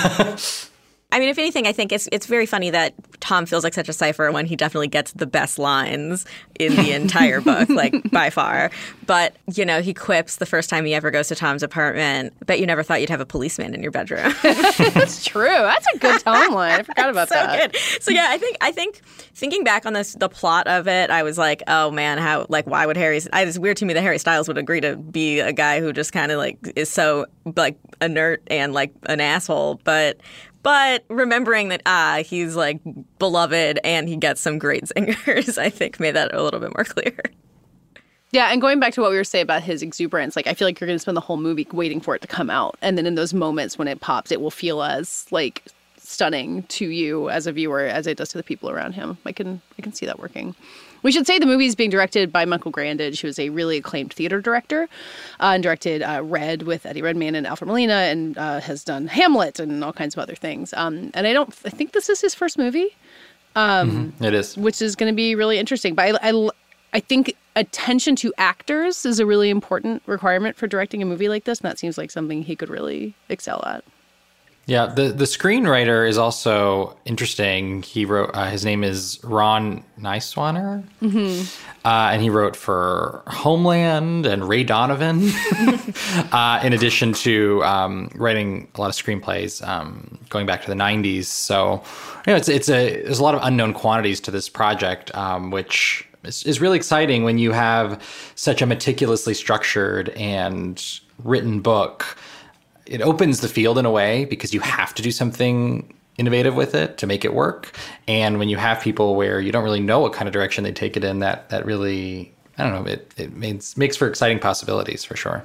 I mean, if anything, I think it's very funny that Tom feels like such a cipher when he definitely gets the best lines in the entire book, like by far. But, he quips the first time he ever goes to Tom's apartment, I bet you never thought you'd have a policeman in your bedroom. That's true. That's a good Tom line. I forgot about that. Good. So yeah, I think thinking back on the plot of it, I was like, oh man, why would it's weird to me that Harry Styles would agree to be a guy who just kind of like is so like inert and like an asshole, But remembering that, he's, like, beloved and he gets some great singers, I think made that a little bit more clear. Yeah, and going back to what we were saying about his exuberance, like, I feel like you're going to spend the whole movie waiting for it to come out. And then in those moments when it pops, it will feel as, like, stunning to you as a viewer as it does to the people around him. I can see that working. We should say the movie is being directed by Michael Grandage, who is a really acclaimed theater director, and directed Red with Eddie Redmayne and Alfred Molina, and has done Hamlet and all kinds of other things. And I think this is his first movie. It is. Which is going to be really interesting. But I think attention to actors is a really important requirement for directing a movie like this, and that seems like something he could really excel at. Yeah, the screenwriter is also interesting. He wrote, his name is Ron Nyswaner, and he wrote for Homeland and Ray Donovan, in addition to writing a lot of screenplays going back to the 90s. So, there's a lot of unknown quantities to this project, which is really exciting when you have such a meticulously structured and written book. It opens the field in a way because you have to do something innovative with it to make it work. And when you have people where you don't really know what kind of direction they take it in, that really, I don't know, it makes for exciting possibilities for sure.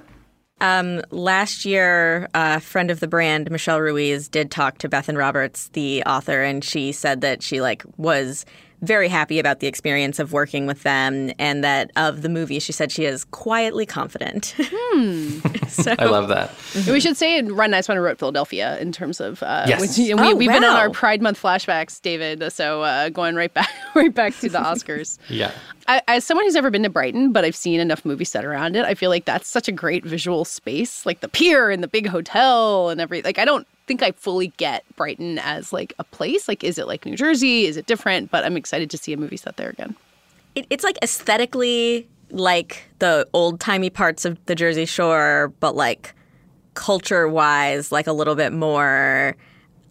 Last year, a friend of the brand, Michelle Ruiz, did talk to Bethan Roberts, the author, and she said that she was very happy about the experience of working with them, and that of the movie, she said she is quietly confident. So, I love that. We should say Ron Nyswaner wrote Philadelphia in terms of yes. We've been on our Pride Month flashbacks, David. So going right back to the Oscars. Yeah. As someone who's never been to Brighton, but I've seen enough movies set around it, I feel like that's such a great visual space, like the pier and the big hotel and everything. Like I don't think I fully get Brighton as like a place. Like, is it like New Jersey? Is it different? But I'm excited to see a movie set there again. It's like aesthetically like the old-timey parts of the Jersey Shore, but like culture-wise, like a little bit more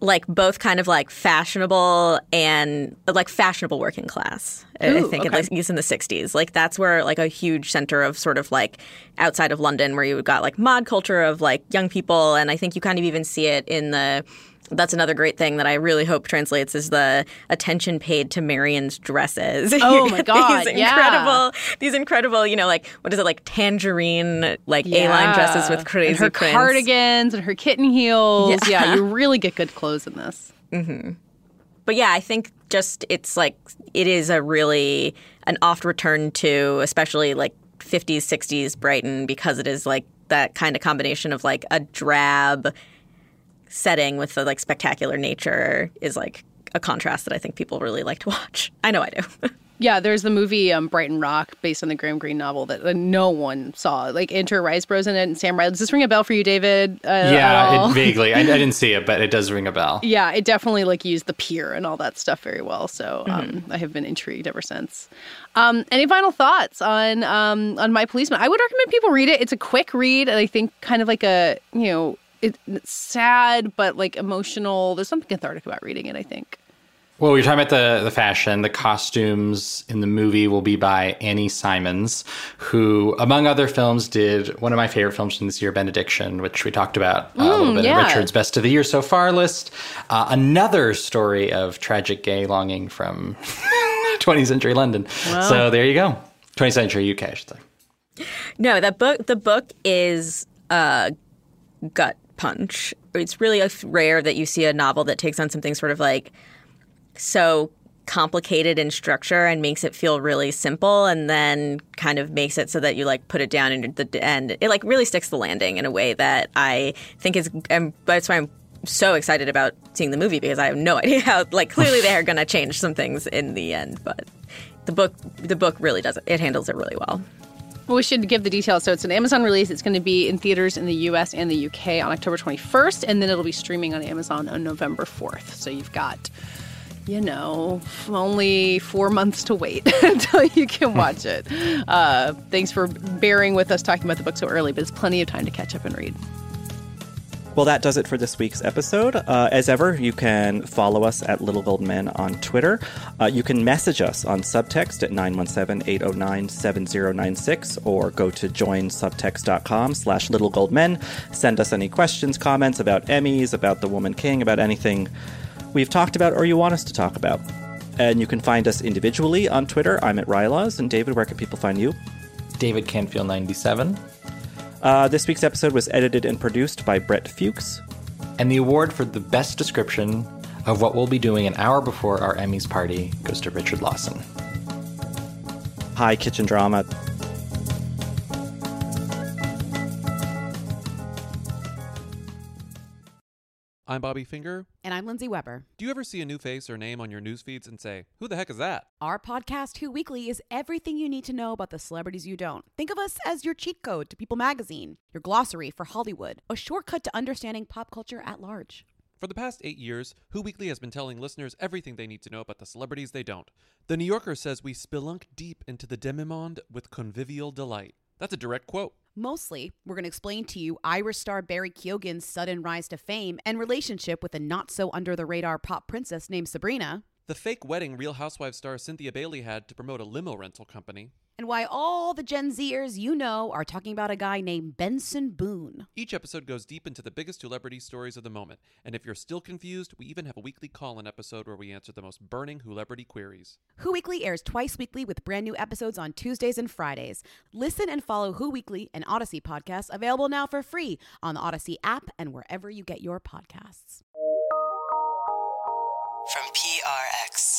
like both kind of like fashionable and like fashionable working class. Ooh, I think okay. at least in the 60s. Like that's where like a huge center of sort of like outside of London where you got like mod culture of like young people. And I think you kind of even see it in that's another great thing that I really hope translates is the attention paid to Marion's dresses. Oh my God, These incredible, you know, like, what is it, like tangerine, like A-line dresses with crazy and her prints. cardigans and her kitten heels. Yeah, you really get good clothes in this. Mm-hmm. But yeah, I think just it's like, it is a really an oft return to, especially like 50s, 60s Brighton, because it is like that kind of combination of like a drab setting with the like spectacular nature is like a contrast that I think people really like to watch. I know I do. Yeah, there's the movie Brighton Rock based on the Graham Greene novel that no one saw. Like Enter Riseboro's in it and Sam Riley. Does this ring a bell for you, David? Yeah, vaguely. I didn't see it, but it does ring a bell. Yeah, it definitely like used the pier and all that stuff very well. So I have been intrigued ever since. Any final thoughts on My Policeman? I would recommend people read it. It's a quick read, and I think kind of like a, you know, it's sad but like emotional. There's something cathartic about reading it, I think. Well, we're talking about the fashion. The costumes in the movie will be by Annie Simons, who, among other films, did one of my favorite films from this year, Benediction, which we talked about a little bit in Richard's Best of the Year So Far list. Another story of tragic gay longing from 20th century London. Wow. So there you go. 20th century UK, I should say. No, the book is gut punch. It's really rare that you see a novel that takes on something sort of like so complicated in structure and makes it feel really simple, and then kind of makes it so that you like put it down and it like really sticks the landing in a way that I think is, and that's why I'm so excited about seeing the movie, because I have no idea how, like, clearly they are going to change some things in the end, but the book really does it. It handles it really well. Well, we should give the details. So it's an Amazon release. It's going to be in theaters in the U.S. and the UK on October 21st, and then it'll be streaming on Amazon on November 4th. So you've got, you know, only 4 months to wait until you can watch it. Thanks for bearing with us talking about the book so early, but it's plenty of time to catch up and read. Well, that does it for this week's episode. As ever, you can follow us at Little Gold Men on Twitter. You can message us on Subtext at 917-809-7096 or go to joinsubtext.com/littlegoldmen. Send us any questions, comments about Emmys, about The Woman King, about anything we've talked about or you want us to talk about. And you can find us individually on Twitter. I'm at Rylaws. And David, where can people find you? David Canfield 97. This week's episode was edited and produced by Brett Fuchs. And the award for the best description of what we'll be doing an hour before our Emmys party goes to Richard Lawson. Hi, Kitchen Drama. I'm Bobby Finger. And I'm Lindsay Weber. Do you ever see a new face or name on your news feeds and say, who the heck is that? Our podcast, Who Weekly, is everything you need to know about the celebrities you don't. Think of us as your cheat code to People magazine, your glossary for Hollywood, a shortcut to understanding pop culture at large. For the past 8 years, Who Weekly has been telling listeners everything they need to know about the celebrities they don't. The New Yorker says we spelunk deep into the demi-monde with convivial delight. That's a direct quote. Mostly, we're going to explain to you Irish star Barry Keoghan's sudden rise to fame and relationship with a not-so-under-the-radar pop princess named Sabrina. The fake wedding Real Housewives star Cynthia Bailey had to promote a limo rental company. And why all the Gen Zers you know are talking about a guy named Benson Boone. Each episode goes deep into the biggest celebrity stories of the moment. And if you're still confused, we even have a weekly call-in episode where we answer the most burning celebrity queries. Who Weekly airs twice weekly with brand new episodes on Tuesdays and Fridays. Listen and follow Who Weekly, an Odyssey podcast, available now for free on the Odyssey app and wherever you get your podcasts. From PRX.